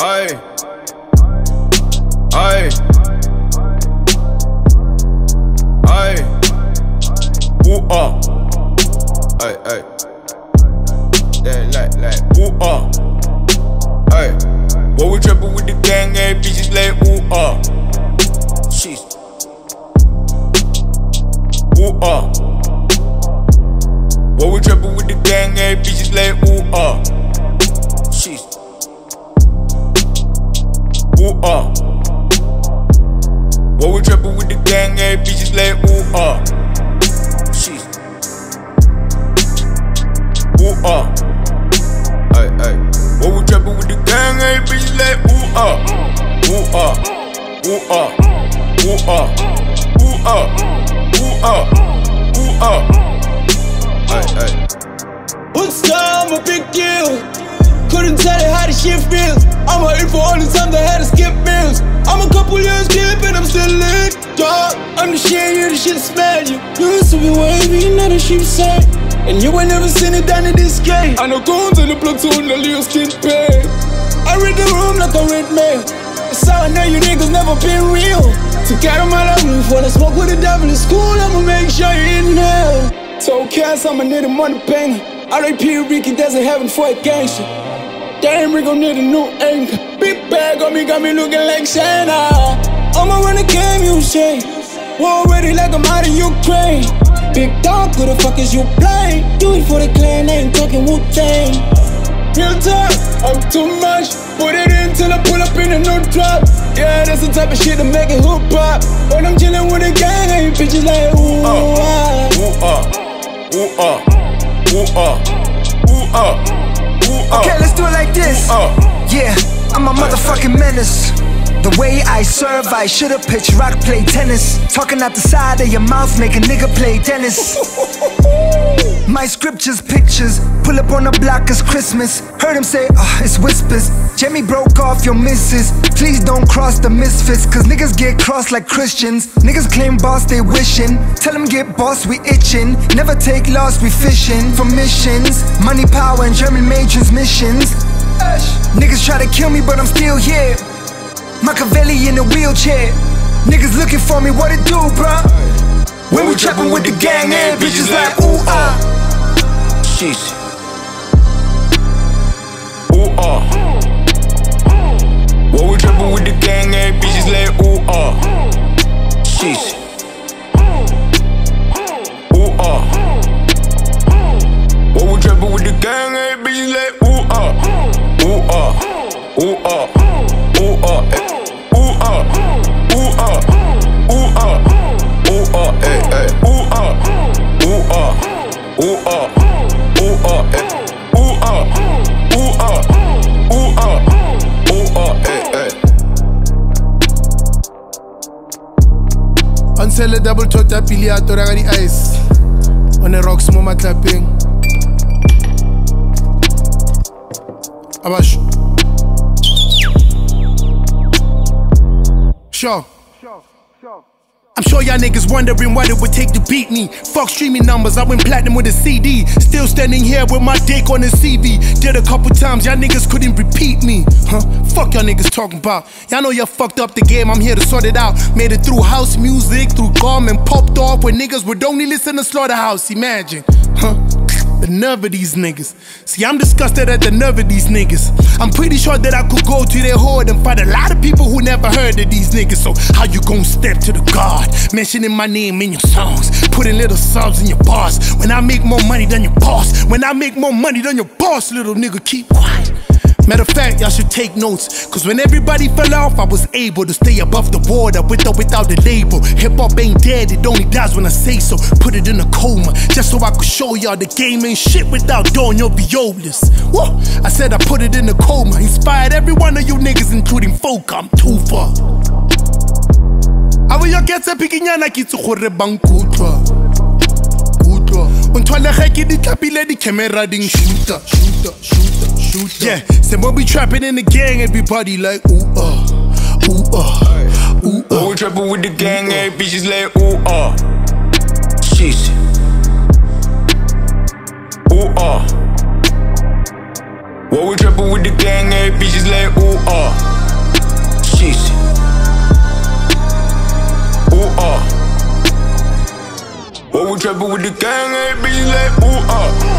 Aye. Aye. Aye. Ooh ah. Aye aye. Yeah, like ooh ah. Aye. What we trapping with the gang? Hey, bitches like ooh ah. Sheesh. Ooh ah. What we trapping with the gang? Hey, bitches like ooh ah. Sheesh. Ooh ah. What we trapping with the gang? Hey, bitches like ooh ah. Sheesh. Ooh ah. Ay ay. What we trapping with the gang? Hey, bitches like ooh ah. Ooh ah. Ooh ah. Ooh ah. Ooh ah. Ooh ah. Ooh ah. Ay ay. Woodstock, I'm a big deal. Couldn't tell it how the shit feels. I'm waiting for all the time they had to skip meals. I'm a couple years deep and I'm still lit, dog. I'm the shit, you the shit smell you. You used to be wavy, now the sheep say. And you ain't never seen it down in this game. I know goons in the platoon, the little skin pay. I read the room like I read mail. That's how I know you niggas never been real. To carry my love before I smoke with the devil in school, I'ma make sure you in hell. So cash, I'ma need a money banger. R.A.P. Ricky, there's a heaven for a gangster. Damn, we gon' need a new anchor. Big bag on me, got me looking like Santa. I'ma run the game, you say. War ready like I'm out of Ukraine. Big dog, who the fuck is you playing? Do it for the clan, I ain't talking Wu-Tang. Real talk, I'm too much. Put it in till I pull up in a new drop. Yeah, that's the type of shit to make it hoop pop. When I'm chillin' with the gang, I ain't bitches like ooh ah. Ooh ah. Ooh ah. Ooh ah. Ooh ah. Okay, let's do it like this. Yeah, I'm a motherfucking menace. The way I serve, I should've pitched rock, play tennis. Talking out the side of your mouth, make a nigga play tennis. My scriptures, pictures, pull up on the block, it's Christmas. Heard him say, it's whispers. Jamie broke off your missus. Please don't cross the misfits, cause niggas get crossed like Christians. Niggas claim boss, they wishing. Tell them get boss, we itching. Never take loss, we fishing for missions. Money, power, and German made transmissions. Niggas try to kill me, but I'm still here. Machiavelli in a wheelchair. Niggas looking for me, what it do, bruh? When we trapping with the gang, and bitches like ooh ah. Sheesh. Ooh ah. What we trapping with the gang, and bitches like ooh ah. Sheesh. Ooh ah. What we trapping with the gang, and bitches like ooh ah. Ooh ah. Ooh ah. Ooh ah. Ooh ah. Ooh ah. Ooh ah. Ooh ah. Ay ay. Ooh ah. Ooh ah. Ooh ah. Ooh ah. Ooh ah. Ooh ah. Ooh ah. Ooh ah. Ay ay. Ansel double tot apiliator aga di ice. On the rocks mo clapping. Abash. Sure. I'm sure y'all niggas wondering what it would take to beat me. Fuck streaming numbers, I went platinum with a CD. Still standing here with my dick on the CV. Did a couple times, y'all niggas couldn't repeat me. Fuck y'all niggas talking about. Y'all know y'all fucked up the game, I'm here to sort it out. Made it through house music, through gum and popped off when niggas would only listen to Slaughterhouse, imagine. The nerve of these niggas. See, I'm disgusted at the nerve of these niggas. I'm pretty sure that I could go to their hood and find a lot of people who never heard of these niggas. So how you gon' step to the God, mentioning my name in your songs, putting little subs in your bars? When I make more money than your boss, when I make more money than your boss, little nigga, keep quiet. Matter of fact, y'all should take notes, cause when everybody fell off, I was able to stay above the water with or without the label. Hip-hop ain't dead, it only dies when I say so. Put it in a coma, just so I could show y'all the game ain't shit without doing your violas. Whoa, I said I put it in a coma, inspired every one of you niggas, including folk, I'm too far. Abo yo ketsa pikinyana kitse gore bankutlwa. Untwala ge ke di tlapile di camera ding shooter. Yeah, say when we trapping in the gang, everybody like ooh ah, ooh ah, ooh ah. When we trapping with the gang, bitches like ooh ah. Sheesh. Ooh ah. What we trapping with the gang, hey, bitches like ooh sheesh. Ooh What we trapping with the gang, hey, bitches like ooh